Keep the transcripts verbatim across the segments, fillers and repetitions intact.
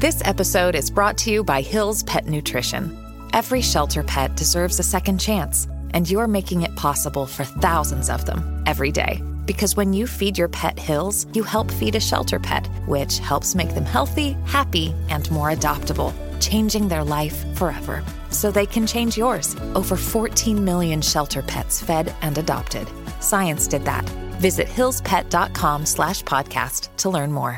This episode is brought to you by Hill's Pet Nutrition. Every shelter pet deserves a second chance, and you're making it possible for thousands of them every day. Because when you feed your pet Hill's, you help feed a shelter pet, which helps make them healthy, happy, and more adoptable, changing their life forever. So they can change yours. Over fourteen million shelter pets fed and adopted. Science did that. Visit hillspet.com slash podcast to learn more.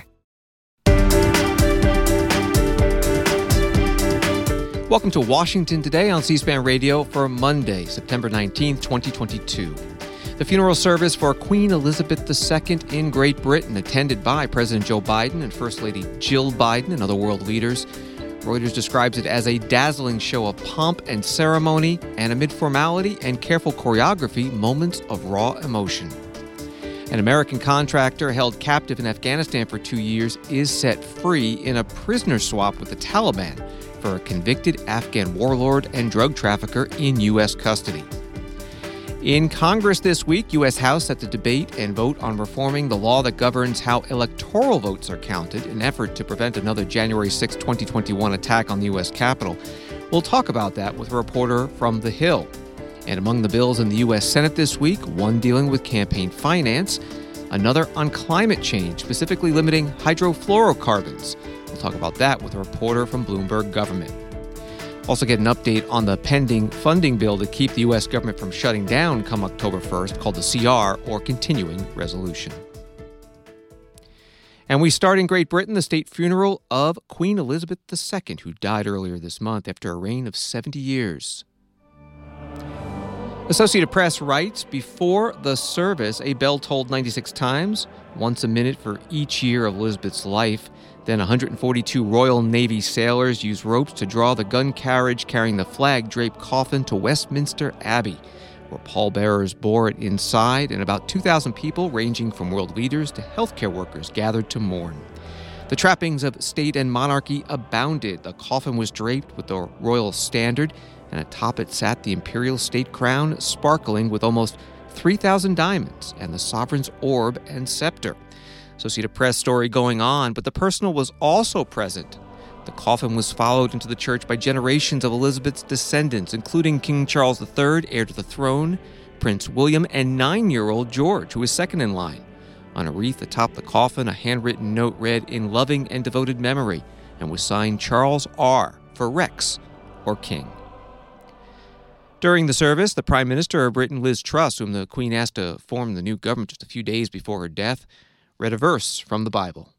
Welcome to Washington Today on C-SPAN Radio for Monday, September nineteenth, twenty twenty-two. The funeral service for Queen Elizabeth the Second in Great Britain, attended by President Joe Biden and First Lady Jill Biden and other world leaders. Reuters describes it as a dazzling show of pomp and ceremony, and amid formality and careful choreography, moments of raw emotion. An American contractor held captive in Afghanistan for two years is set free in a prisoner swap with the Taliban for a convicted Afghan warlord and drug trafficker in U S custody. In Congress this week, U S House set to debate and vote on reforming the law that governs how electoral votes are counted, an effort to prevent another January sixth, twenty twenty-one attack on the U S Capitol. We'll talk about that with a reporter from The Hill. And among the bills in the U S Senate this week, one dealing with campaign finance, another on climate change, specifically limiting hydrofluorocarbons. We'll talk about that with a reporter from Bloomberg Government. Also get an update on the pending funding bill to keep the U S government from shutting down come October first, called the C R, or Continuing Resolution. And we start in Great Britain, the state funeral of Queen Elizabeth the Second, who died earlier this month after a reign of seventy years. Associated Press writes, before the service, a bell tolled ninety-six times, once a minute for each year of Elizabeth's life. Then one hundred forty-two Royal Navy sailors used ropes to draw the gun carriage carrying the flag-draped coffin to Westminster Abbey, where pallbearers bore it inside, and about two thousand people, ranging from world leaders to healthcare workers, gathered to mourn. The trappings of state and monarchy abounded. The coffin was draped with the royal standard, and atop it sat the imperial state crown, sparkling with almost three thousand diamonds, and the sovereign's orb and scepter. Associated Press story going on, but the personal was also present. The coffin was followed into the church by generations of Elizabeth's descendants, including King Charles the Third, heir to the throne, Prince William, and nine-year-old George, who was second in line. On a wreath atop the coffin, a handwritten note read, "In loving and devoted memory," and was signed Charles R. for Rex, or King. During the service, the Prime Minister of Britain, Liz Truss, whom the Queen asked to form the new government just a few days before her death, read a verse from the Bible.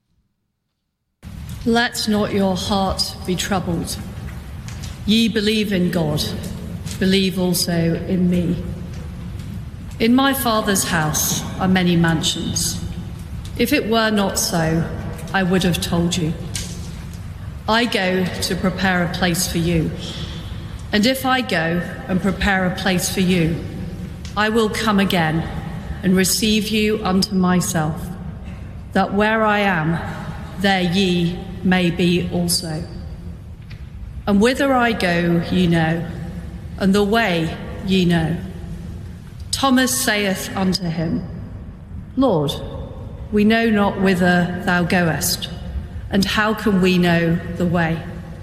Let not your heart be troubled. Ye believe in God, believe also in me. In my Father's house are many mansions. If it were not so, I would have told you. I go to prepare a place for you. And if I go and prepare a place for you, I will come again and receive you unto myself, that where I am, there ye may be also. And whither I go ye know, and the way ye know. Thomas saith unto him, Lord, we know not whither thou goest, and how can we know the way?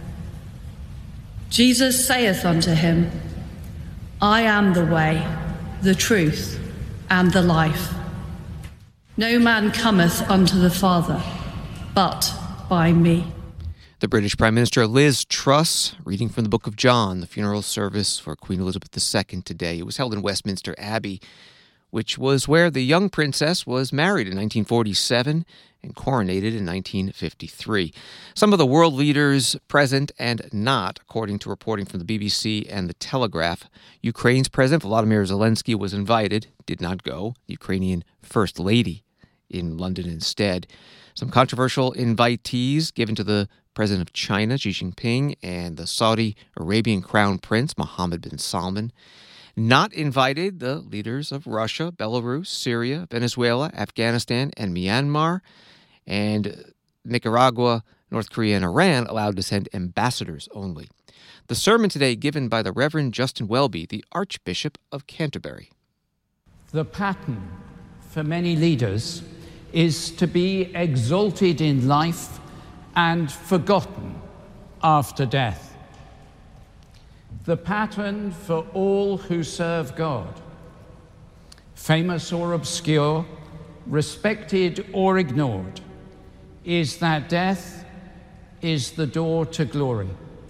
Jesus saith unto him, I am the way, the truth, and the life. No man cometh unto the Father, but by me. The British Prime Minister Liz Truss, reading from the Book of John, the funeral service for Queen Elizabeth the Second today. It was held in Westminster Abbey, which was where the young princess was married in nineteen forty-seven and coronated in nineteen fifty-three. Some of the world leaders present and not, according to reporting from the B B C and The Telegraph. Ukraine's President Volodymyr Zelensky was invited, did not go. The Ukrainian First Lady in London instead. Some controversial invitees given to the President of China, Xi Jinping, and the Saudi Arabian Crown Prince, Mohammed bin Salman. Not invited, the leaders of Russia, Belarus, Syria, Venezuela, Afghanistan, and Myanmar. And Nicaragua, North Korea, and Iran allowed to send ambassadors only. The sermon today given by the Reverend Justin Welby, the Archbishop of Canterbury. The pattern for many leaders is to be exalted in life and forgotten after death. The pattern for all who serve God, famous or obscure, respected or ignored, is that death is the door to glory.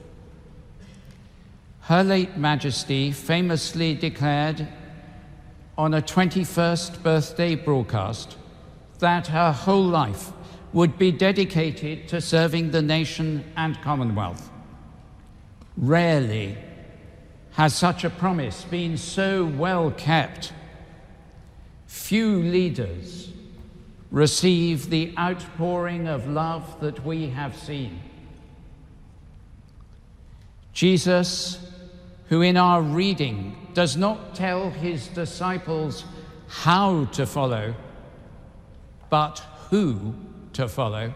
Her late Majesty famously declared on a twenty-first birthday broadcast that her whole life would be dedicated to serving the nation and Commonwealth. Rarely has such a promise been so well kept. Few leaders receive the outpouring of love that we have seen. Jesus, who in our reading does not tell his disciples how to follow, but who to follow,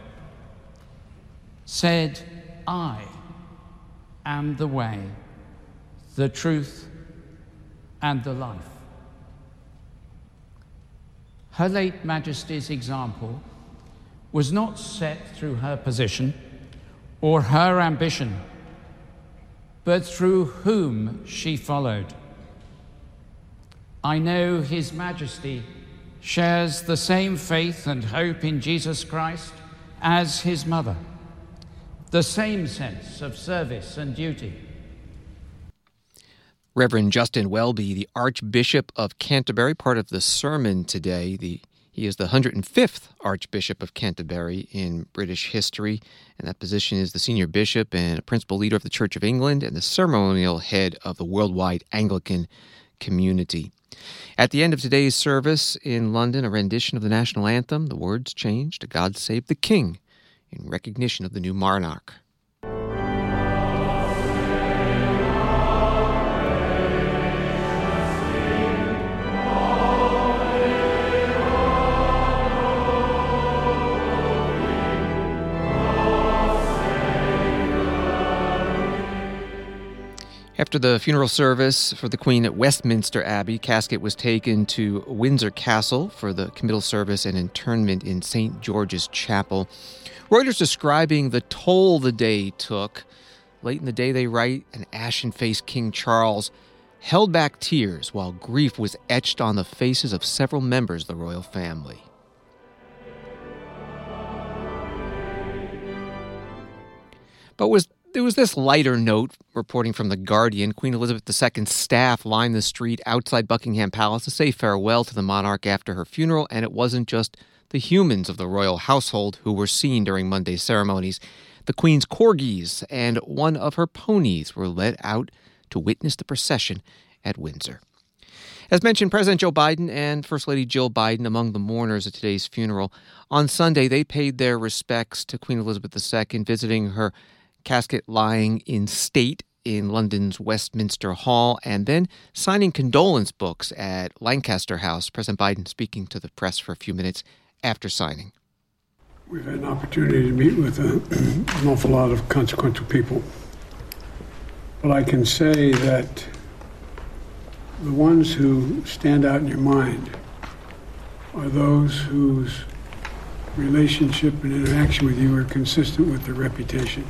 said, "I am the way, the truth, and the life." Her late Majesty's example was not set through her position or her ambition, but through whom she followed. I know His Majesty shares the same faith and hope in Jesus Christ as his mother, the same sense of service and duty. Reverend Justin Welby, the Archbishop of Canterbury, part of the sermon today. The, he is the one hundred fifth Archbishop of Canterbury in British history, and that position is the senior bishop and a principal leader of the Church of England and the ceremonial head of the worldwide Anglican community. At the end of today's service in London, a rendition of the national anthem, the words changed to "God Save the King," in recognition of the new monarch. After the funeral service for the Queen at Westminster Abbey, casket was taken to Windsor Castle for the committal service and internment in Saint George's Chapel. Reuters describing the toll the day took. Late in the day, they write, an ashen-faced King Charles held back tears while grief was etched on the faces of several members of the royal family. But was There was this lighter note reporting from The Guardian. Queen Elizabeth the Second's staff lined the street outside Buckingham Palace to say farewell to the monarch after her funeral, and it wasn't just the humans of the royal household who were seen during Monday's ceremonies. The Queen's corgis and one of her ponies were led out to witness the procession at Windsor. As mentioned, President Joe Biden and First Lady Jill Biden among the mourners at today's funeral. On Sunday, they paid their respects to Queen Elizabeth the Second, visiting her casket lying in state in London's Westminster Hall, and then signing condolence books at Lancaster House. President Biden speaking to the press for a few minutes after signing. We've had an opportunity to meet with a, an awful lot of consequential people. But I can say that the ones who stand out in your mind are those whose relationship and interaction with you are consistent with their reputation.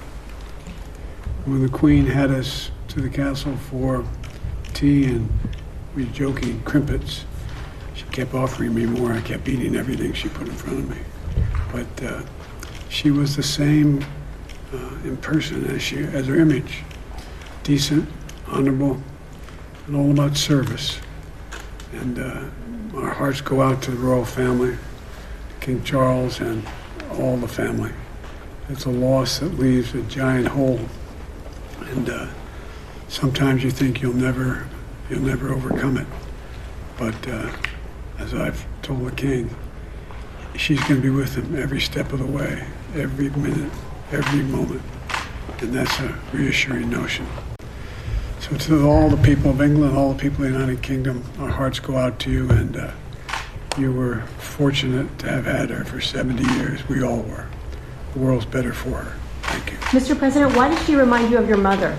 When the Queen had us to the castle for tea and we were joking crimpets, she kept offering me more. I kept eating everything she put in front of me. But uh, she was the same uh, in person as she, as her image. Decent, honorable, and all about service. And uh, our hearts go out to the royal family, King Charles and all the family. It's a loss that leaves a giant hole. And uh, sometimes you think you'll never, you'll never overcome it. But uh, as I've told the King, she's going to be with him every step of the way, every minute, every moment. And that's a reassuring notion. So to all the people of England, all the people of the United Kingdom, our hearts go out to you. And uh, you were fortunate to have had her for seventy years. We all were. The world's better for her. Thank you. Mister President, why does she remind you of your mother?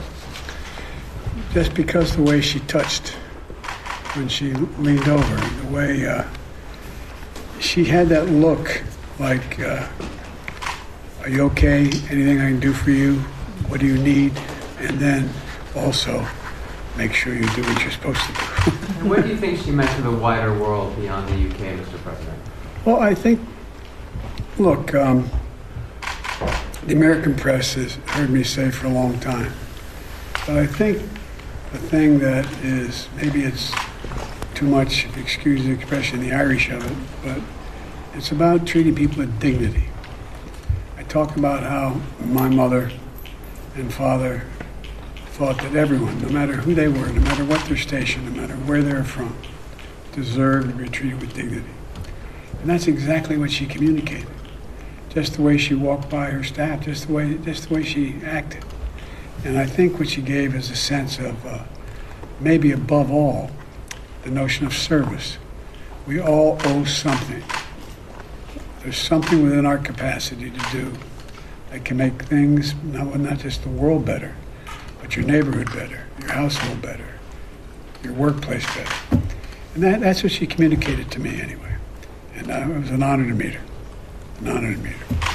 Just because the way she touched when she leaned over, the way uh, she had that look like uh, are you okay? Anything I can do for you? What do you need? And then also make sure you do what you're supposed to do. And what do you think she meant to the wider world beyond the U K, Mister President? Well, I think, look, um, the American press has heard me say for a long time, but I think the thing that is, maybe it's too much, excuse the expression, the Irish of it, but it's about treating people with dignity. I talk about how my mother and father thought that everyone, no matter who they were, no matter what their station, no matter where they're from, deserved to be treated with dignity. And that's exactly what she communicated. Just the way she walked by her staff, just the way, just the way she acted. And I think what she gave is a sense of, uh, maybe above all, the notion of service. We all owe something. There's something within our capacity to do that can make things, not, not just the world better, but your neighborhood better, your household better, your workplace better. And that, that's what she communicated to me anyway. And uh, it was an honor to meet her. An honor to meet her.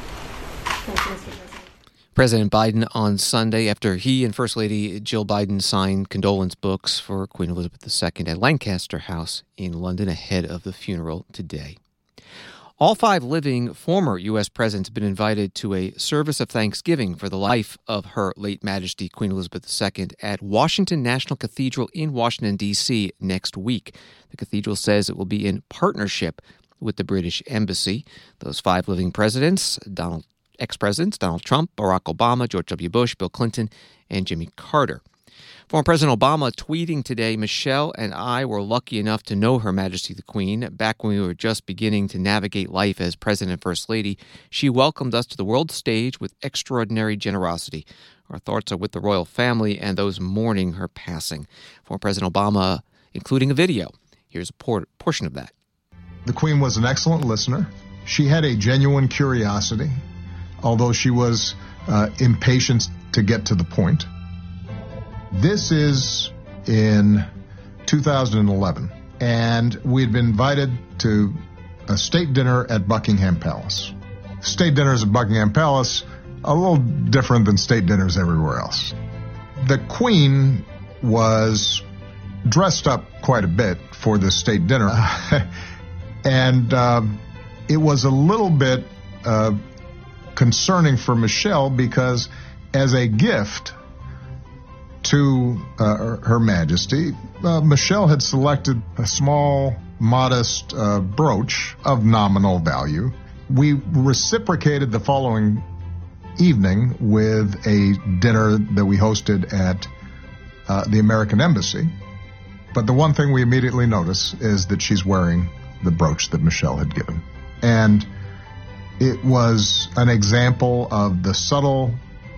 President Biden on Sunday, after he and First Lady Jill Biden signed condolence books for Queen Elizabeth the Second at Lancaster House in London ahead of the funeral today. All five living former U S presidents have been invited to a service of thanksgiving for the life of Her late Majesty Queen Elizabeth the Second at Washington National Cathedral in Washington, D C next week. The cathedral says it will be in partnership with the British Embassy. Those five living presidents, Donald ex-presidents Donald Trump, Barack Obama, George W. Bush, Bill Clinton, and Jimmy Carter. Former President Obama tweeting today, Michelle and I were lucky enough to know Her Majesty the Queen. Back when we were just beginning to navigate life as President and First Lady, she welcomed us to the world stage with extraordinary generosity. Our thoughts are with the royal family and those mourning her passing. Former President Obama, including a video. Here's a por- portion of that. The Queen was an excellent listener. She had a genuine curiosity, although she was uh, impatient to get to the point. This is in two thousand eleven, and we had been invited to a state dinner at Buckingham Palace. State dinners at Buckingham Palace, a little different than state dinners everywhere else. The Queen was dressed up quite a bit for this state dinner, and uh, it was a little bit uh, concerning for Michelle because as a gift to uh, Her Majesty, uh, Michelle had selected a small, modest uh, brooch of nominal value. We reciprocated the following evening with a dinner that we hosted at uh, the American Embassy. But the one thing we immediately notice is that she's wearing the brooch that Michelle had given. And it was an example of the subtle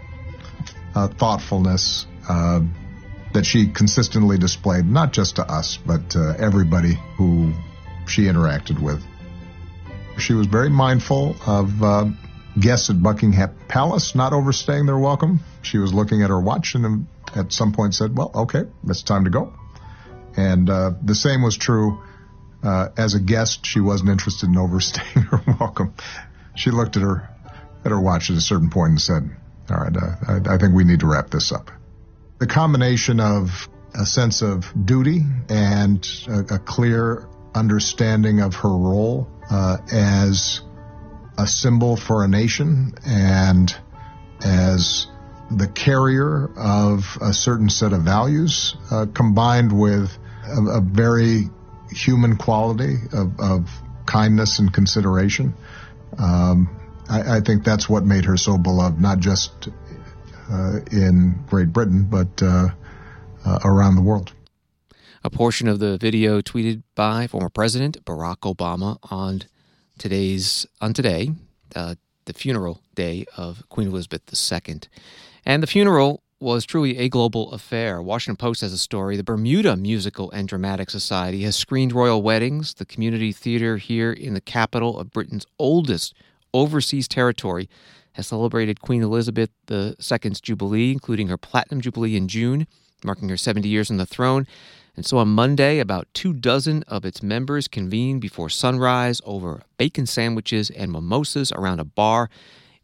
uh, thoughtfulness uh, that she consistently displayed, not just to us, but to everybody who she interacted with. She was very mindful of uh, guests at Buckingham Palace not overstaying their welcome. She was looking at her watch and at some point said, well, okay, it's time to go. And uh, the same was true uh, as a guest. She wasn't interested in overstaying her welcome. She looked at her at her watch at a certain point and said, all right, uh, I, I think we need to wrap this up. The combination of a sense of duty and a, a clear understanding of her role uh, as a symbol for a nation and as the carrier of a certain set of values, uh, combined with a, a very human quality of, of kindness and consideration. Um, I, I think that's what made her so beloved, not just uh, in Great Britain, but uh, uh, around the world. A portion of the video tweeted by former President Barack Obama on today's on today, uh, the funeral day of Queen Elizabeth the Second. And the funeral was truly a global affair. Washington Post has a story. The Bermuda Musical and Dramatic Society has screened royal weddings. The community theater here in the capital of Britain's oldest overseas territory has celebrated Queen Elizabeth the Second's Jubilee, including her Platinum Jubilee in June, marking her seventy years on the throne. And so on Monday, about two dozen of its members convened before sunrise over bacon sandwiches and mimosas around a bar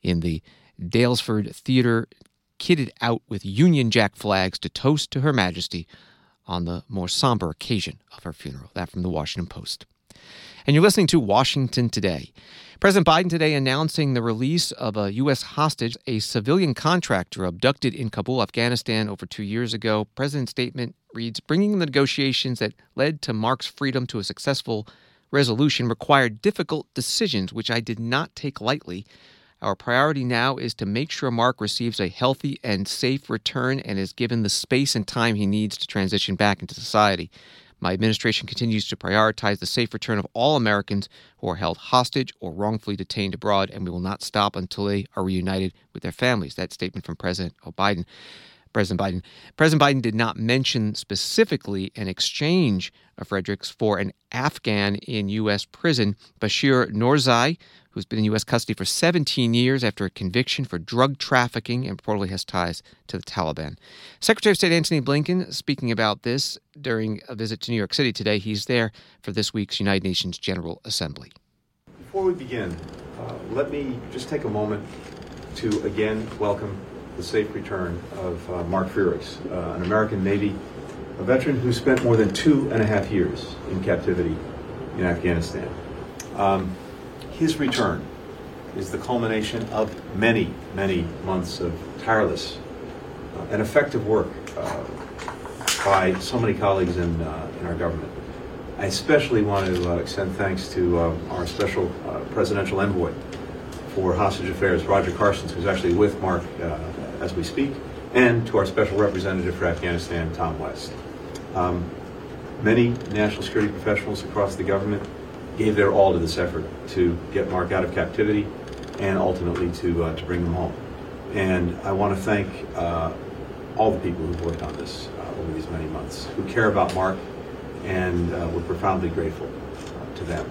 in the Daylesford Theatre, kitted out with Union Jack flags to toast to Her Majesty on the more somber occasion of her funeral. That from the Washington Post. And you're listening to Washington Today. President Biden today announcing the release of a U S hostage, a civilian contractor abducted in Kabul, Afghanistan over two years ago. President's statement reads, bringing the negotiations that led to Mark's freedom to a successful resolution required difficult decisions, which I did not take lightly. Our priority now is to make sure Mark receives a healthy and safe return and is given the space and time he needs to transition back into society. My administration continues to prioritize the safe return of all Americans who are held hostage or wrongfully detained abroad, and we will not stop until they are reunited with their families. That statement from President Biden. President Biden. President Biden did not mention specifically an exchange of Fredericks for an Afghan in U S prison, Bashir Noorzai, who's been in U S custody for seventeen years after a conviction for drug trafficking and reportedly has ties to the Taliban. Secretary of State Antony Blinken speaking about this during a visit to New York City today. He's there for this week's United Nations General Assembly. Before we begin, uh, let me just take a moment to again welcome the safe return of uh, Mark Fredericks, uh, an American Navy, a veteran who spent more than two and a half years in captivity in Afghanistan. Um, His return is the culmination of many, many months of tireless uh, and effective work uh, by so many colleagues in, uh, in our government. I especially want to uh, extend thanks to uh, our special uh, presidential envoy for hostage affairs, Roger Carstens, who's actually with Mark uh, as we speak, and to our special representative for Afghanistan, Tom West. Um, many national security professionals across the government gave their all to this effort to get Mark out of captivity and ultimately to uh, to bring him home. And I want to thank uh, all the people who've worked on this uh, over these many months, who care about Mark, and uh, we're profoundly grateful uh, to them.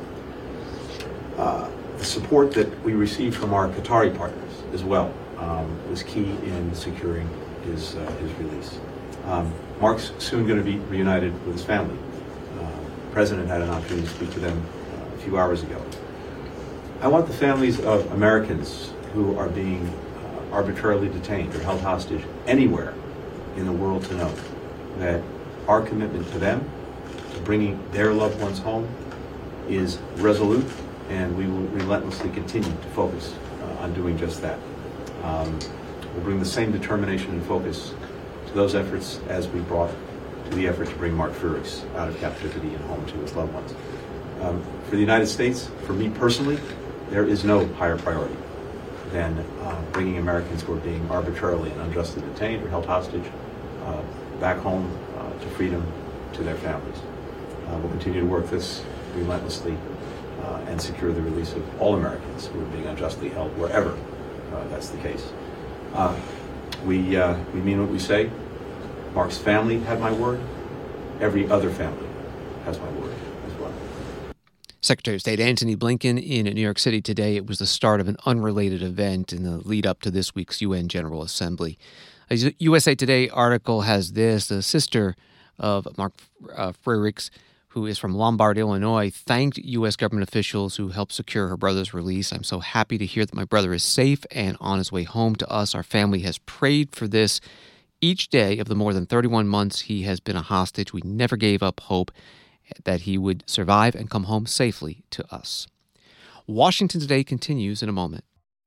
Uh, the support that we received from our Qatari partners as well um, was key in securing his uh, his release. Um, Mark's soon going to be reunited with his family. Uh, the President had an opportunity to speak to them a few hours ago. I want the families of Americans who are being uh, arbitrarily detained or held hostage anywhere in the world to know that our commitment to them, to bringing their loved ones home, is resolute, and we will relentlessly continue to focus uh, on doing just that. Um, we'll bring the same determination and focus to those efforts as we brought to the effort to bring Mark Fredericks out of captivity and home to his loved ones. Um, for the United States, for me personally, there is no higher priority than uh, bringing Americans who are being arbitrarily and unjustly detained or held hostage uh, back home uh, to freedom, to their families. Uh, we'll continue to work this relentlessly uh, and secure the release of all Americans who are being unjustly held wherever uh, that's the case. Uh, we, uh, we mean what we say. Mark's family had my word. Every other family has my word as well. Secretary of State Antony Blinken in New York City today. It was the start of an unrelated event in the lead up to this week's U N General Assembly. A U S A Today article has this. The sister of Mark uh, Fredericks, who is from Lombard, Illinois, thanked U S government officials who helped secure her brother's release. I'm so happy to hear that my brother is safe and on his way home to us. Our family has prayed for this each day of the more than thirty-one months he has been a hostage. We never gave up hope that he would survive and come home safely to us. Washington Today continues in a moment.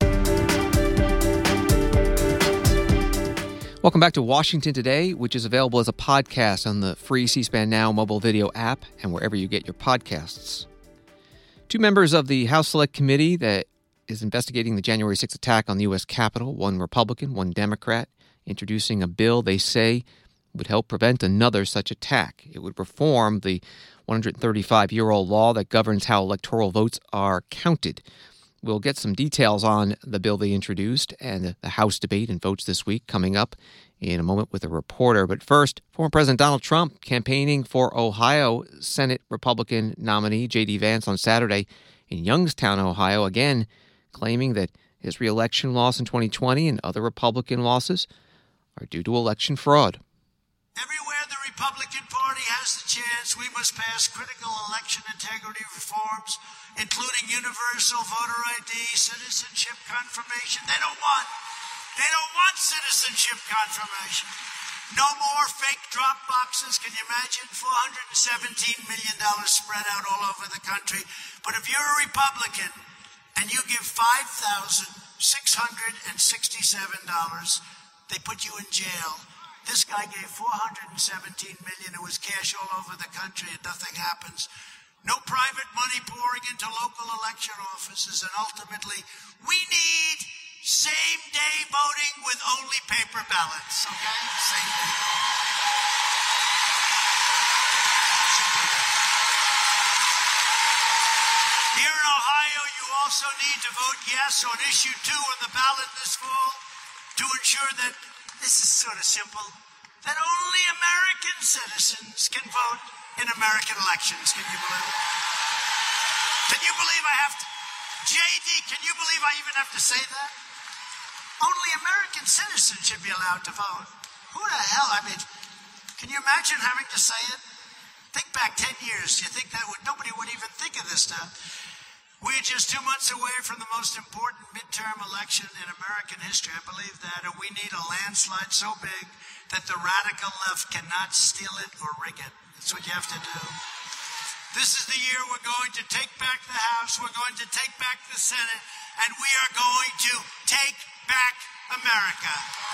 Welcome back to Washington Today, which is available as a podcast on the free C-SPAN Now mobile video app and wherever you get your podcasts. Two members of the House Select Committee that is investigating the January sixth attack on the U S Capitol, one Republican, one Democrat, introducing a bill they say would help prevent another such attack. It would reform the one hundred thirty-five-year-old law that governs how electoral votes are counted. We'll get some details on the bill they introduced and the House debate and votes this week coming up in a moment with a reporter. But first, former President Donald Trump campaigning for Ohio Senate Republican nominee J D Vance on Saturday in Youngstown, Ohio, again claiming that his re-election loss in twenty twenty and other Republican losses are due to election fraud. Everywhere the Republican Party has the chance circumstance, we must pass critical election integrity reforms, including universal voter I D, citizenship confirmation. They don't want, they don't want citizenship confirmation. No more fake drop boxes. Can you imagine? four hundred seventeen million dollars spread out all over the country. But if you're a Republican and you give five thousand six hundred sixty-seven dollars, they put you in jail. This guy gave four hundred seventeen million dollars. It was cash all over the country and nothing happens. No private money pouring into local election offices. And ultimately, we need same-day voting with only paper ballots, okay? Same day. Here in Ohio, you also need to vote yes on issue two on the ballot this fall to ensure that, this is sort of simple, that only American citizens can vote in American elections. Can you believe it? Can you believe I have to, J D, can you believe I even have to say that? Only American citizens should be allowed to vote. Who the hell? I mean, can you imagine having to say it? Think back ten years. Do you think that would, nobody would even think of this stuff? We're just two months away from the most important midterm election in American history. I believe that. And we need a landslide so big that the radical left cannot steal it or rig it. That's what you have to do. This is the year we're going to take back the House. We're going to take back the Senate. And we are going to take back America.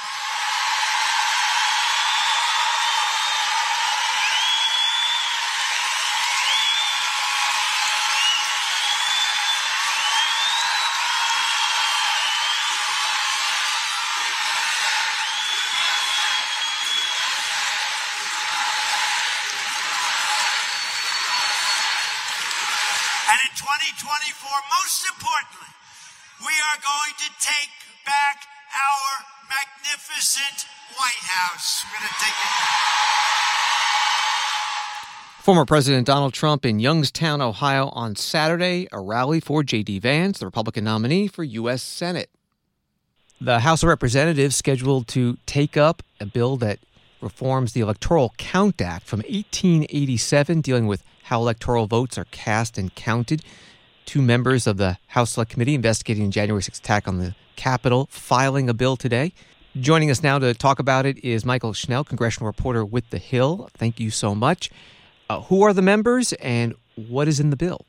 And in twenty twenty-four, most importantly, we are going to take back our magnificent White House. We're going to take it back. Former President Donald Trump in Youngstown, Ohio on Saturday, a rally for J D. Vance, the Republican nominee for U S Senate. The House of Representatives scheduled to take up a bill that reforms the Electoral Count Act from eighteen eighty-seven, dealing with how electoral votes are cast and counted. Two members of the House Select Committee investigating the January sixth attack on the Capitol filing a bill today. Joining us now to talk about it is Michael Schnell, congressional reporter with The Hill. Thank you so much. Uh, who are the members and what is in the bill?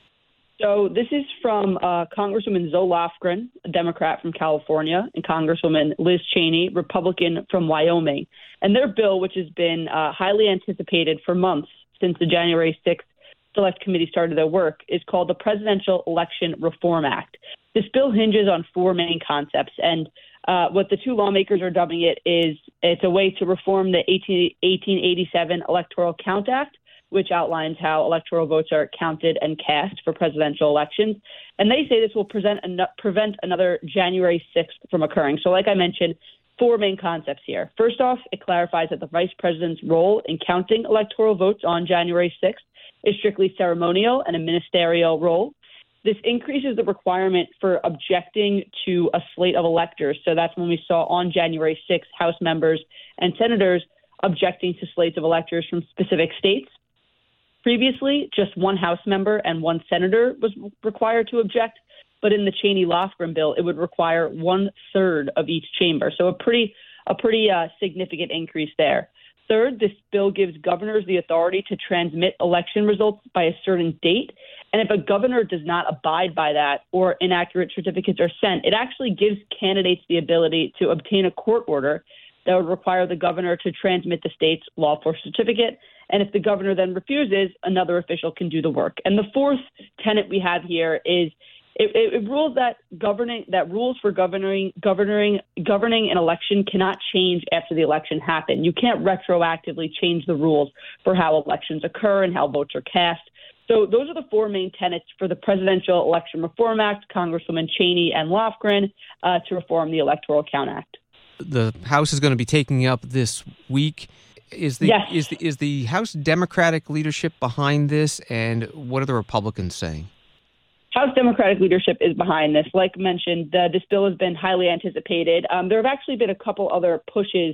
So this is from uh, Congresswoman Zoe Lofgren, a Democrat from California, and Congresswoman Liz Cheney, Republican from Wyoming. And their bill, which has been uh, highly anticipated for months since the January sixth Select Committee started their work, is called the Presidential Election Reform Act. This bill hinges on four main concepts, and uh, what the two lawmakers are dubbing it is it's a way to reform the eighteen eighty-seven Electoral Count Act, which outlines how electoral votes are counted and cast for presidential elections. And they say this will present an- prevent another January sixth from occurring. So like I mentioned, four main concepts here. First off, it clarifies that the vice president's role in counting electoral votes on January sixth is strictly ceremonial and a ministerial role. This increases the requirement for objecting to a slate of electors. So that's when we saw on January sixth House members and senators objecting to slates of electors from specific states. Previously, just one House member and one senator was required to object, but in the Cheney-Lofgren bill, it would require one-third of each chamber. So a pretty, a pretty uh, significant increase there. Third, this bill gives governors the authority to transmit election results by a certain date. And if a governor does not abide by that or inaccurate certificates are sent, it actually gives candidates the ability to obtain a court order that would require the governor to transmit the state's lawful certificate. And if the governor then refuses, another official can do the work. And the fourth tenet we have here is It, it, it rules that governing that rules for governing governing governing an election cannot change after the election happened. You can't retroactively change the rules for how elections occur and how votes are cast. So those are the four main tenets for the Presidential Election Reform Act, Congresswoman Cheney and Lofgren, uh, to reform the Electoral Count Act. The House is going to be taking up this week. Is the yes. is the, is the House Democratic leadership behind this, and what are the Republicans saying? House Democratic leadership is behind this. Like mentioned, uh, this bill has been highly anticipated. Um, there have actually been a couple other pushes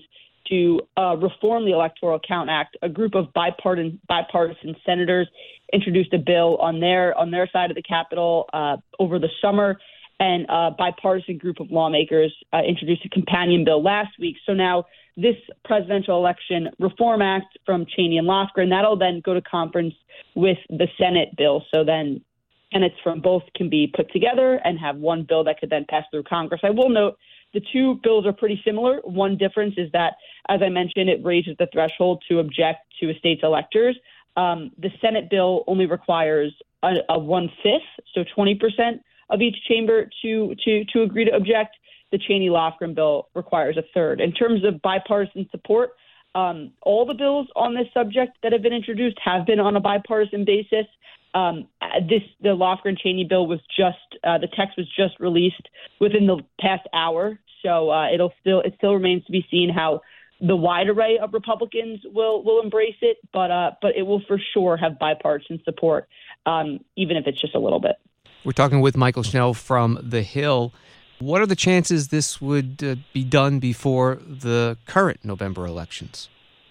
to uh, reform the Electoral Count Act. A group of bipartisan bipartisan senators introduced a bill on their on their side of the Capitol uh, over the summer, and a bipartisan group of lawmakers uh, introduced a companion bill last week. So now this Presidential Election Reform Act from Cheney and Lofgren, that'll then go to conference with the Senate bill. So then Senates from both can be put together and have one bill that could then pass through Congress. I will note the two bills are pretty similar. One difference is that, as I mentioned, it raises the threshold to object to a state's electors. Um, the Senate bill only requires a, a one-fifth, so twenty percent of each chamber to to to agree to object. The Cheney-Lofgren bill requires a third. In terms of bipartisan support, um, all the bills on this subject that have been introduced have been on a bipartisan basis. Um, this the Lofgren-Cheney bill was just uh, the text was just released within the past hour, so uh, it'll still it still remains to be seen how the wide array of Republicans will will embrace it, but uh, but it will for sure have bipartisan support, um, even if it's just a little bit. We're talking with Michael Schnell from The Hill. What are the chances this would uh, be done before the current November elections?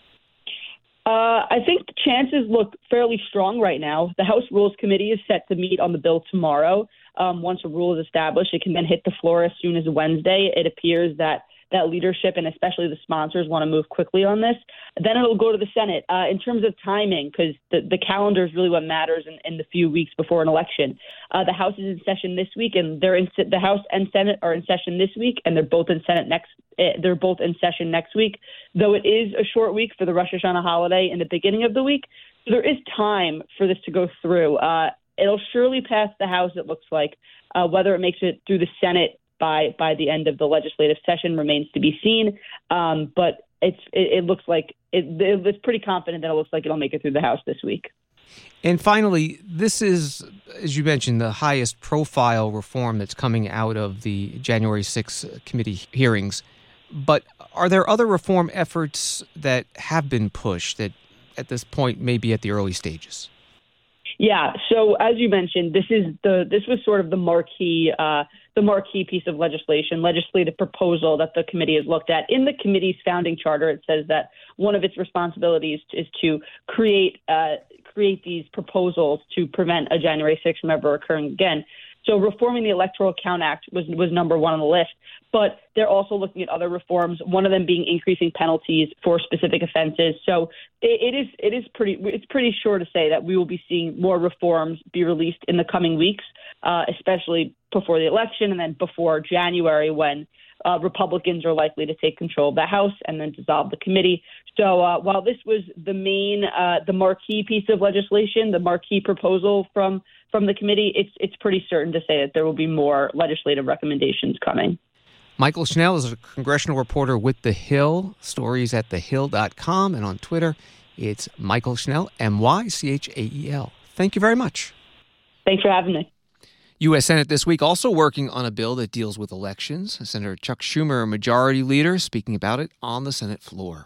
Uh, I think the chances look fairly strong right now. The House Rules Committee is set to meet on the bill tomorrow. Um, once a rule is established, it can then hit the floor as soon as Wednesday. It appears that that leadership and especially the sponsors want to move quickly on this. Then it'll go to the Senate. Uh, in terms of timing, because the, the calendar is really what matters in, in the few weeks before an election. Uh, the House is in session this week, and they're in the House and Senate are in session this week, and they're both in Senate next. They're both in session next week. Though it is a short week for the Rosh Hashanah holiday in the beginning of the week, so there is time for this to go through. Uh, it'll surely pass the House. It looks like uh, whether it makes it through the Senate by by the end of the legislative session remains to be seen. Um, but it's it, it looks like it, it's pretty confident that it looks like it'll make it through the House this week. And finally, this is, as you mentioned, the highest profile reform that's coming out of the January sixth committee hearings. But are there other reform efforts that have been pushed that at this point may be at the early stages? Yeah. So as you mentioned, this is the this was sort of the marquee uh, the marquee piece of legislation, legislative proposal that the committee has looked at. In the committee's founding charter, it says that one of its responsibilities is to create uh, create these proposals to prevent a January sixth from ever occurring again. So reforming the Electoral Count Act was was number one on the list. But they're also looking at other reforms, one of them being increasing penalties for specific offenses. So it, it is it is pretty it's pretty sure to say that we will be seeing more reforms be released in the coming weeks, uh, especially before the election and then before January, when uh, Republicans are likely to take control of the House and then dissolve the committee. So uh, while this was the main, uh, the marquee piece of legislation, the marquee proposal from from the committee, it's it's pretty certain to say that there will be more legislative recommendations coming. Michael Schnell is a congressional reporter with The Hill. Stories at the hill dot com, and on Twitter, it's Michael Schnell, M Y C H A E L. Thank you very much. Thanks for having me. U S Senate this week also working on a bill that deals with elections. Senator Chuck Schumer, Majority Leader, speaking about it on the Senate floor.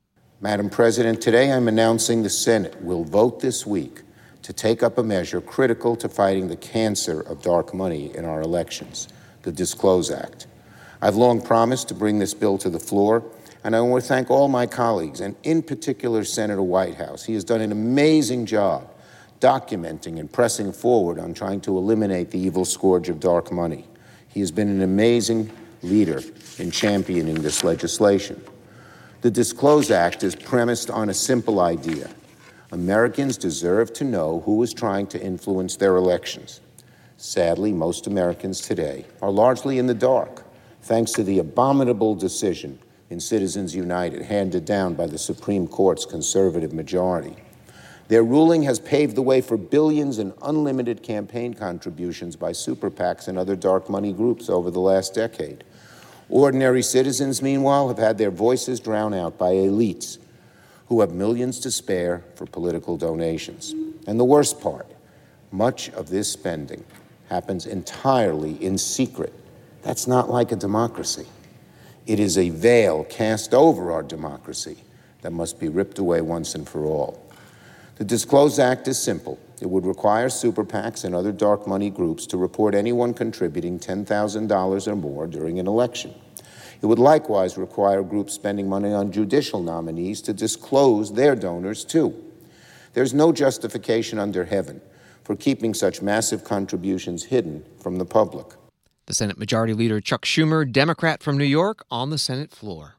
Madam President, today I'm announcing the Senate will vote this week to take up a measure critical to fighting the cancer of dark money in our elections, the Disclose Act. I've long promised to bring this bill to the floor, and I want to thank all my colleagues, and in particular Senator Whitehouse. He has done an amazing job documenting and pressing forward on trying to eliminate the evil scourge of dark money. He has been an amazing leader in championing this legislation. The Disclose Act is premised on a simple idea. Americans deserve to know who is trying to influence their elections. Sadly, most Americans today are largely in the dark, thanks to the abominable decision in Citizens United handed down by the Supreme Court's conservative majority. Their ruling has paved the way for billions in unlimited campaign contributions by super PACs and other dark money groups over the last decade. Ordinary citizens, meanwhile, have had their voices drowned out by elites who have millions to spare for political donations. And the worst part, much of this spending happens entirely in secret. That's not like a democracy. It is a veil cast over our democracy that must be ripped away once and for all. The Disclose Act is simple. It would require super PACs and other dark money groups to report anyone contributing ten thousand dollars or more during an election. It would likewise require groups spending money on judicial nominees to disclose their donors, too. There's no justification under heaven for keeping such massive contributions hidden from the public. The Senate Majority Leader Chuck Schumer, Democrat from New York, on the Senate floor.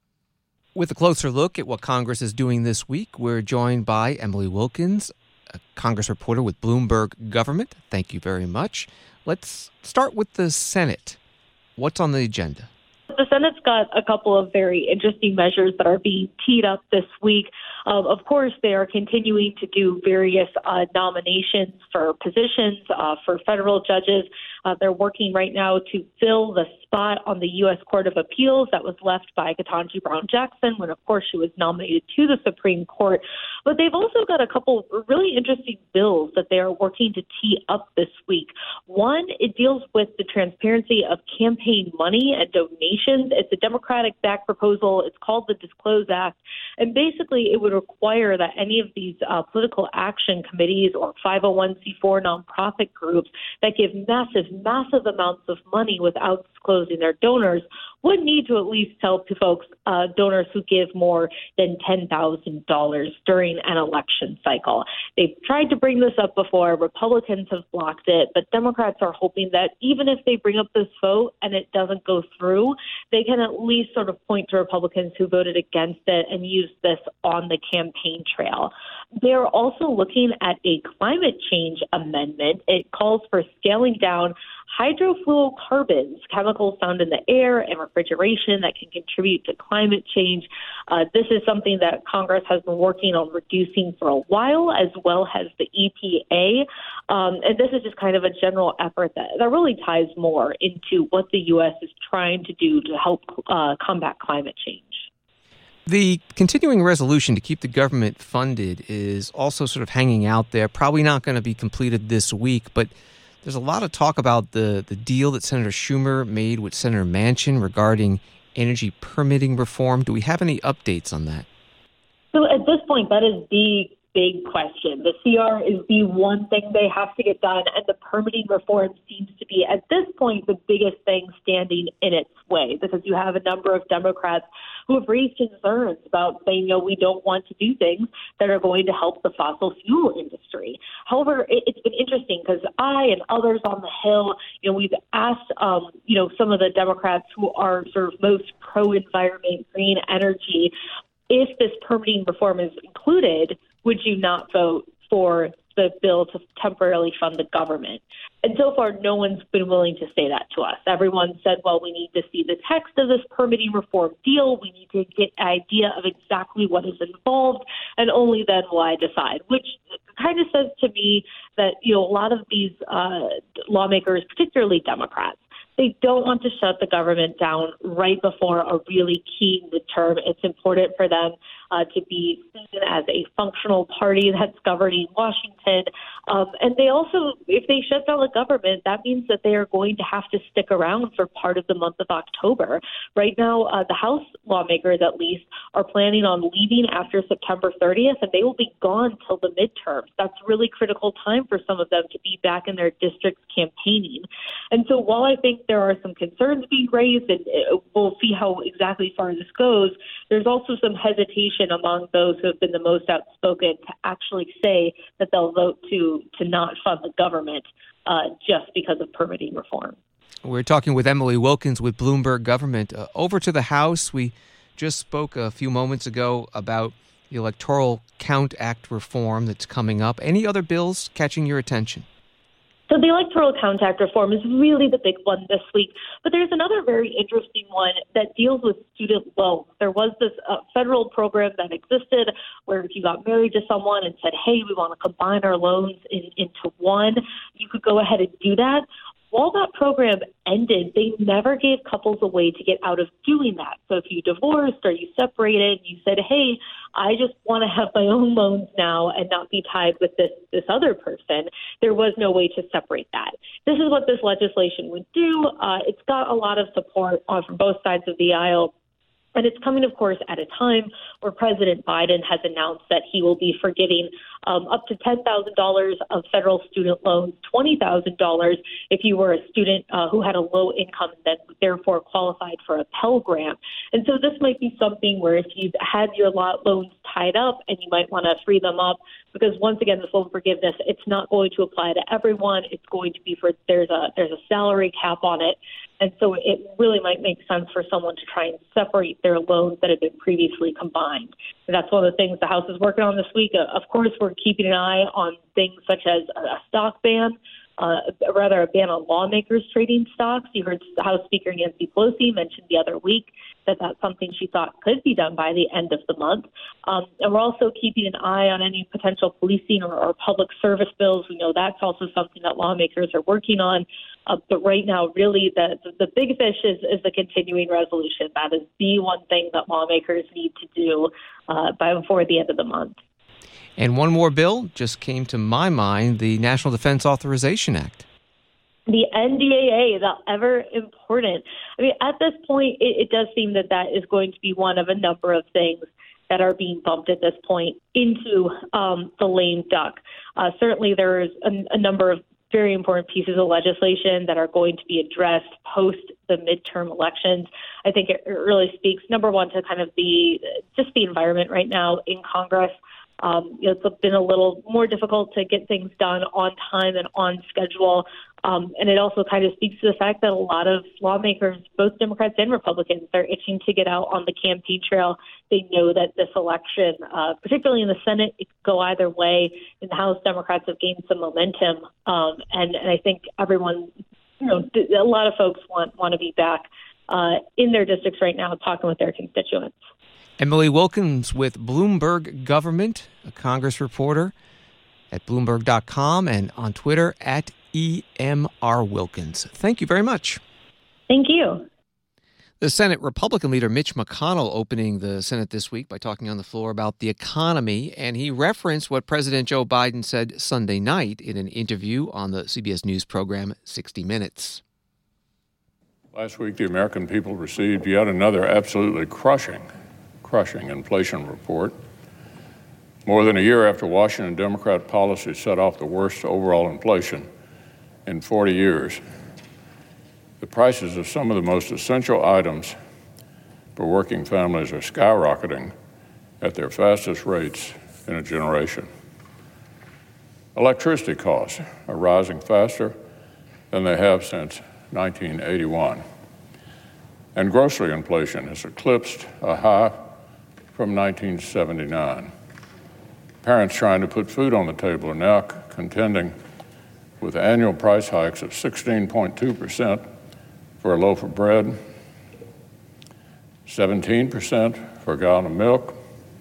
With a closer look at what Congress is doing this week, we're joined by Emily Wilkins, a Congress reporter with Bloomberg Government. Thank you very much. Let's start with the Senate. What's on the agenda? The Senate's got a couple of very interesting measures that are being teed up this week. Um, of course, they are continuing to do various uh, nominations for positions uh, for federal judges. Uh, they're working right now to fill the spot on the U S Court of Appeals that was left by Ketanji Brown Jackson when, of course, she was nominated to the Supreme Court. But they've also got a couple really interesting bills that they are working to tee up this week. One, it deals with the transparency of campaign money and donations. It's a Democratic-backed proposal. It's called the Disclose Act. And basically, it would require that any of these uh, political action committees or five oh one c four nonprofit groups that give massive, massive amounts of money without disclosing their donors would need to at least tell to folks, uh, donors who give more than ten thousand dollars during an election cycle. They've tried to bring this up before. Republicans have blocked it, but Democrats are hoping that even if they bring up this vote and it doesn't go through, they can at least sort of point to Republicans who voted against it and use this on the campaign trail. They're also looking at a climate change amendment. It calls for scaling down hydrofluorocarbons, chemicals found in the air and refrigeration that can contribute to climate change. Uh, this is something that Congress has been working on reducing for a while, as well as the E P A. Um, and this is just kind of a general effort that, that really ties more into what the U S is trying to do to help uh, combat climate change. The continuing resolution to keep the government funded is also sort of hanging out there, probably not going to be completed this week, but there's a lot of talk about the, the deal that Senator Schumer made with Senator Manchin regarding energy permitting reform. Do we have any updates on that? So at this point, that is the big question. The C R is the one thing they have to get done, and the permitting reform seems to be, at this point, the biggest thing standing in its way, because you have a number of Democrats who have raised concerns about saying, you know, we don't want to do things that are going to help the fossil fuel industry. However, it, it's been interesting because I and others on the Hill, you know, we've asked, um, you know, some of the Democrats who are sort of most pro-environment, green energy, if this permitting reform is included, would you not vote for the bill to temporarily fund the government? And so far, no one's been willing to say that to us. Everyone said, well, we need to see the text of this permitting reform deal. We need to get an idea of exactly what is involved, and only then will I decide, which kind of says to me that, you know, a lot of these uh, lawmakers, particularly Democrats, they don't want to shut the government down right before a really key midterm. It's important for them uh, to be seen as a functional party that's governing Washington. Um, and they also, if they shut down the government, that means that they are going to have to stick around for part of the month of October. Right now, uh, the House lawmakers, at least, are planning on leaving after September thirtieth, and they will be gone till the midterms. That's really critical time for some of them to be back in their districts campaigning. And so while I think there are some concerns being raised, and we'll see how exactly far this goes, there's also some hesitation among those who have been the most outspoken to actually say that they'll vote to to not fund the government uh, just because of permitting reform. We're talking with Emily Wilkins with Bloomberg Government. Uh, over to the House, we just spoke a few moments ago about the Electoral Count Act reform that's coming up. Any other bills catching your attention? So the Electoral Count Act reform is really the big one this week. But there's another very interesting one that deals with student loans. There was this uh, federal program that existed where if you got married to someone and said, hey, we want to combine our loans in, into one, you could go ahead and do that. While that program ended, they never gave couples a way to get out of doing that. So if you divorced or you separated, you said, hey, I just want to have my own loans now and not be tied with this, this other person, there was no way to separate that. This is what this legislation would do. Uh, it's got a lot of support on from both sides of the aisle. And it's coming, of course, at a time where President Biden has announced that he will be forgiving um, up to ten thousand dollars of federal student loans, twenty thousand dollars if you were a student uh, who had a low income that therefore qualified for a Pell Grant. And so this might be something where if you've had your lot loans tied up and you might want to free them up, because once again, this loan forgiveness, it's not going to apply to everyone. It's going to be for, there's a there's a salary cap on it. And so it really might make sense for someone to try and separate their loans that have been previously combined. And that's one of the things the House is working on this week. Of course, we're keeping an eye on things such as a stock ban, uh, rather a ban on lawmakers trading stocks. You heard House Speaker Nancy Pelosi mention the other week that that's something she thought could be done by the end of the month. Um, and we're also keeping an eye on any potential policing or, or public service bills. We know that's also something that lawmakers are working on. Uh, but right now, really, the, the big fish is, is the continuing resolution. That is the one thing that lawmakers need to do uh, by before the end of the month. And one more bill just came to my mind, the National Defense Authorization Act. The N D A A, the ever important. I mean, at this point, it, it does seem that that is going to be one of a number of things that are being bumped at this point into um, the lame duck. Uh, certainly, there is a, a number of very important pieces of legislation that are going to be addressed post the midterm elections. I think it really speaks, number one, to kind of the just the environment right now in Congress. Um, you know, it's been a little more difficult to get things done on time and on schedule. Um, and it also kind of speaks to the fact that a lot of lawmakers, both Democrats and Republicans, are itching to get out on the campaign trail. They know that this election, uh, particularly in the Senate, it could go either way. In the House, Democrats have gained some momentum. Um, and, and I think everyone, you know, a lot of folks want, want to be back uh, in their districts right now talking with their constituents. Emily Wilkins with Bloomberg Government, a Congress reporter at Bloomberg dot com and on Twitter at E M R Wilkins. Thank you very much. Thank you. The Senate Republican leader Mitch McConnell opening the Senate this week by talking on the floor about the economy, and he referenced what President Joe Biden said Sunday night in an interview on the C B S News program sixty minutes. Last week, the American people received yet another absolutely crushing crushing inflation report. More than a year after Washington Democrat policy set off the worst overall inflation in forty years, the prices of some of the most essential items for working families are skyrocketing at their fastest rates in a generation. Electricity costs are rising faster than they have since nineteen eighty-one. And grocery inflation has eclipsed a high from nineteen seventy-nine. Parents trying to put food on the table are now contending with annual price hikes of sixteen point two percent for a loaf of bread, seventeen percent for a gallon of milk,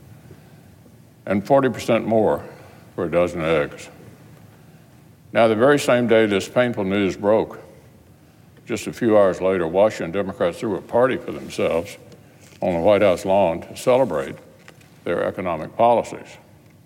and forty percent more for a dozen eggs. Now, the very same day this painful news broke, just a few hours later, Washington Democrats threw a party for themselves on the White House lawn to celebrate their economic policies.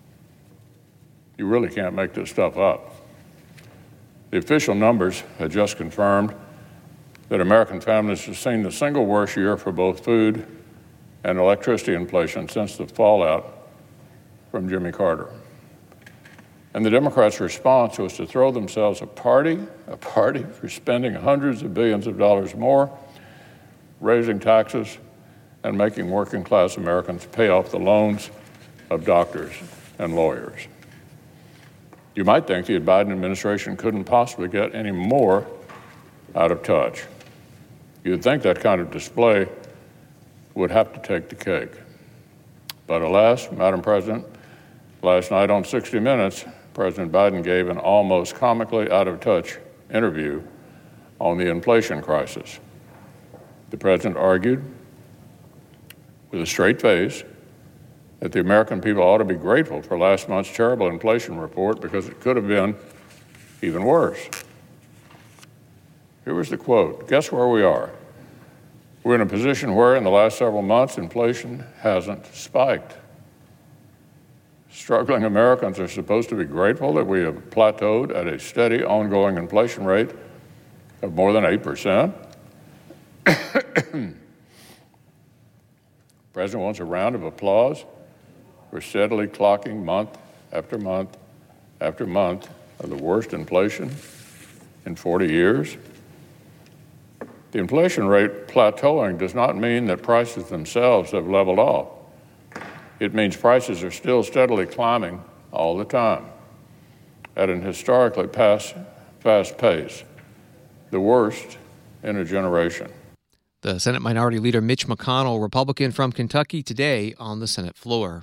You really can't make this stuff up. The official numbers had just confirmed that American families have seen the single worst year for both food and electricity inflation since the fallout from Jimmy Carter. And the Democrats' response was to throw themselves a party, a party for spending hundreds of billions of dollars more, raising taxes, and making working-class Americans pay off the loans of doctors and lawyers. You might think the Biden administration couldn't possibly get any more out of touch. You'd think that kind of display would have to take the cake. But alas, Madam President, last night on sixty minutes, President Biden gave an almost comically out-of-touch interview on the inflation crisis. The president argued with a straight face that the American people ought to be grateful for last month's terrible inflation report because it could have been even worse. Here was the quote. Guess where we are? We're in a position where in the last several months inflation hasn't spiked. Struggling Americans are supposed to be grateful that we have plateaued at a steady, ongoing inflation rate of more than eight percent. The president wants a round of applause. We're steadily clocking month after month after month of the worst inflation in forty years. The inflation rate plateauing does not mean that prices themselves have leveled off. It means prices are still steadily climbing all the time at an historically fast, fast pace, the worst in a generation. The Senate Minority Leader Mitch McConnell, Republican from Kentucky, today on the Senate floor.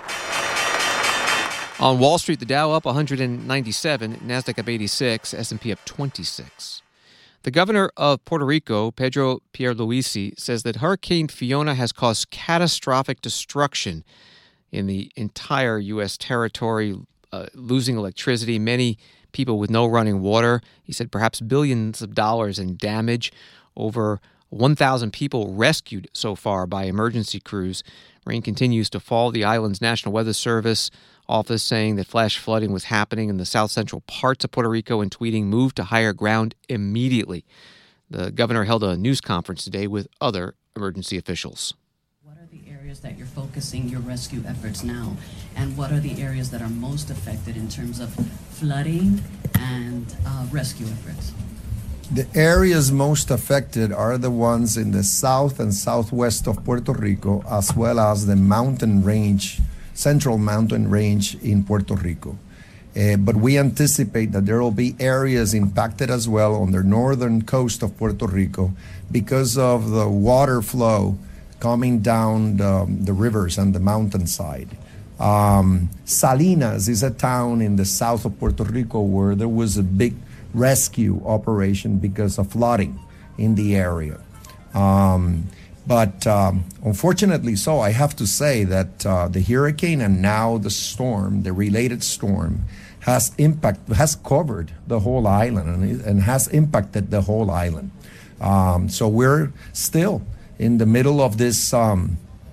On Wall Street, the Dow up one hundred ninety-seven, NASDAQ up eighty-six, S and P up twenty-six. The governor of Puerto Rico, Pedro Pierluisi, says that Hurricane Fiona has caused catastrophic destruction in the entire U S territory, uh, losing electricity, many people with no running water. He said perhaps billions of dollars in damage, over one thousand people rescued so far by emergency crews. Rain continues to fall. The island's National Weather Service office saying that flash flooding was happening in the south central parts of Puerto Rico and tweeting, "Move to higher ground immediately." The governor held a news conference today with other emergency officials. What are the areas that you're focusing your rescue efforts now? And what are the areas that are most affected in terms of flooding and uh, rescue efforts? The areas most affected are the ones in the south and southwest of Puerto Rico, as well as the mountain range, central mountain range in Puerto Rico. Uh, but we anticipate that there will be areas impacted as well on the northern coast of Puerto Rico because of the water flow coming down the, the rivers and the mountainside. Um, Salinas is a town in the south of Puerto Rico where there was a big rescue operation because of flooding in the area. Um, but um, unfortunately so, I have to say that uh, the hurricane and now the storm, the related storm, has impact has covered the whole island and, and has impacted the whole island. Um, so we're still in the middle of this um,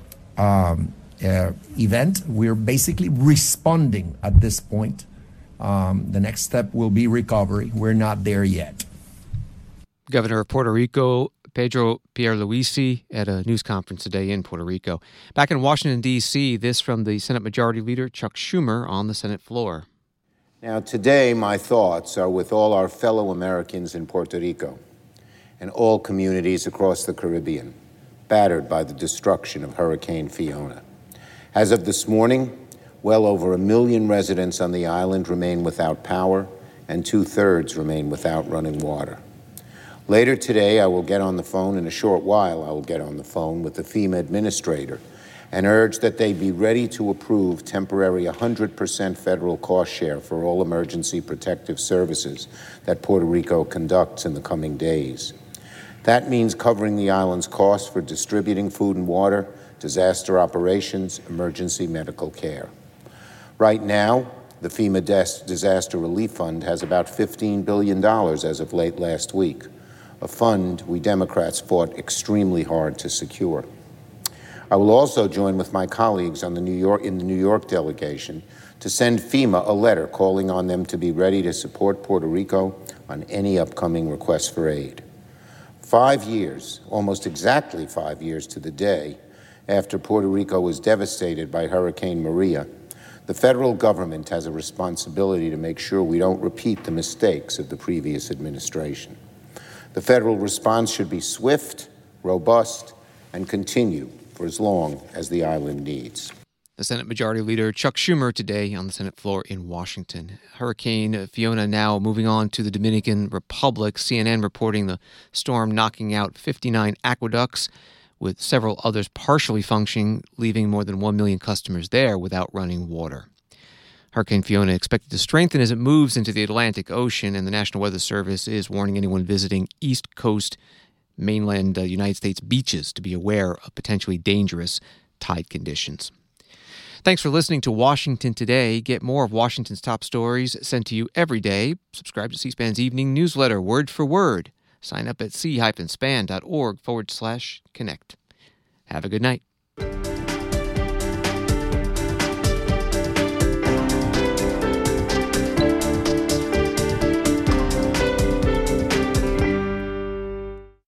um, uh, event. We're basically responding at this point. Um, the next step will be recovery. We're not there yet. Governor of Puerto Rico, Pedro Pierluisi, at a news conference today in Puerto Rico. Back in Washington, D C, this from the Senate Majority Leader Chuck Schumer on the Senate floor. Now, today, my thoughts are with all our fellow Americans in Puerto Rico and all communities across the Caribbean, battered by the destruction of Hurricane Fiona. As of this morning, well over a million residents on the island remain without power, and two-thirds remain without running water. Later today, I will get on the phone, in a short while, I will get on the phone with the FEMA administrator and urge that they be ready to approve temporary one hundred percent federal cost share for all emergency protective services that Puerto Rico conducts in the coming days. That means covering the island's costs for distributing food and water, disaster operations, emergency medical care. Right now, the FEMA Disaster Relief Fund has about fifteen billion dollars as of late last week, a fund we Democrats fought extremely hard to secure. I will also join with my colleagues on the New York, in the New York delegation to send FEMA a letter calling on them to be ready to support Puerto Rico on any upcoming requests for aid. Five years, almost exactly five years to the day, after Puerto Rico was devastated by Hurricane Maria, the federal government has a responsibility to make sure we don't repeat the mistakes of the previous administration. The federal response should be swift, robust, and continue for as long as the island needs. The Senate Majority Leader Chuck Schumer today on the Senate floor in Washington. Hurricane Fiona now moving on to the Dominican Republic. C N N reporting the storm knocking out fifty-nine aqueducts, with several others partially functioning, leaving more than one million customers there without running water. Hurricane Fiona expected to strengthen as it moves into the Atlantic Ocean, and the National Weather Service is warning anyone visiting East Coast mainland uh, United States beaches to be aware of potentially dangerous tide conditions. Thanks for listening to Washington Today. Get more of Washington's top stories sent to you every day. Subscribe to C-SPAN's evening newsletter, word for word. Sign up at c-span.org forward slash connect. Have a good night.